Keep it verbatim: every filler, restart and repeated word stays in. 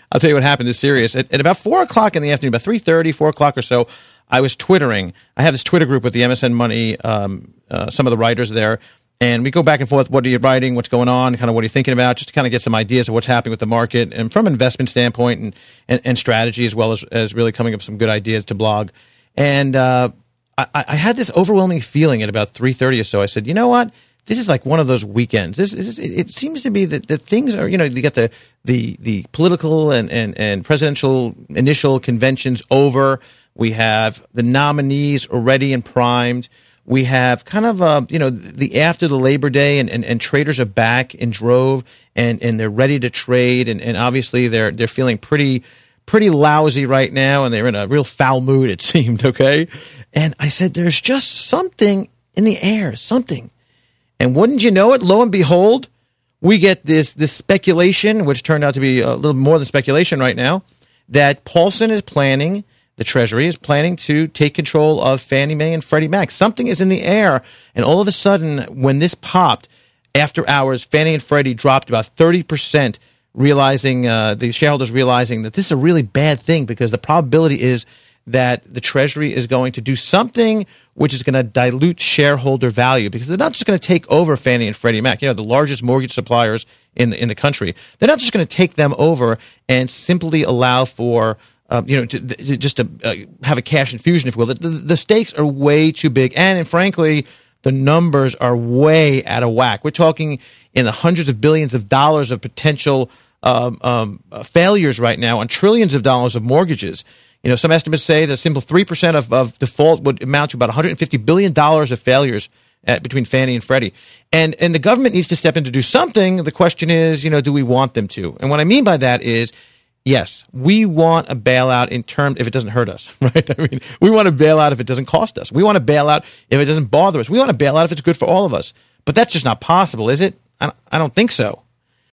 I'll tell you what happened. It's serious. At, at about four o'clock in the afternoon, about three thirty, four o'clock or so, I was Twittering. I have this Twitter group with the M S N Money, um, uh, some of the writers there, and we go back and forth. What are you writing? What's going on? Kind of what are you thinking about? Just to kind of get some ideas of what's happening with the market, and from an investment standpoint and, and, and strategy, as well as, as really coming up with some good ideas to blog. And uh, I, I had this overwhelming feeling at about three thirty or so. I said, you know what? This is like one of those weekends. This, this is, it seems to be that, that things are, you know, you got the the the political and, and, and presidential initial conventions over. We have the nominees already and primed. We have kind of, uh, you know, the after the Labor Day, and, and, and traders are back in drove, and, and they're ready to trade, and, and obviously they're they're feeling pretty pretty lousy right now, and they're in a real foul mood, it seemed, okay? And I said, there's just something in the air, something. And wouldn't you know it, lo and behold, we get this this speculation, which turned out to be a little more than speculation right now, that Paulson is planning, the Treasury is planning to take control of Fannie Mae and Freddie Mac. Something is in the air, and all of a sudden, when this popped, after hours, Fannie and Freddie dropped about thirty percent, realizing, uh, the shareholders realizing that this is a really bad thing, because the probability is that the Treasury is going to do something which is going to dilute shareholder value, because they're not just going to take over Fannie and Freddie Mac, you know, the largest mortgage suppliers in the, in the country. They're not just going to take them over and simply allow for, uh, you know, to, to, just to uh, have a cash infusion, if you will. The, the, the stakes are way too big, and, and frankly, the numbers are way out of whack. We're talking in the hundreds of billions of dollars of potential um, um, uh, failures right now on trillions of dollars of mortgages. You know, some estimates say that simple three percent of, of default would amount to about one hundred fifty billion dollars of failures at, between Fannie and Freddie. And and the government needs to step in to do something. The question is, you know, do we want them to? And what I mean by that is, yes, we want a bailout in terms if it doesn't hurt us, right? I mean, we want a bailout if it doesn't cost us. We want a bailout if it doesn't bother us. We want a bailout if it's good for all of us. But that's just not possible, is it? I don't, I don't think so.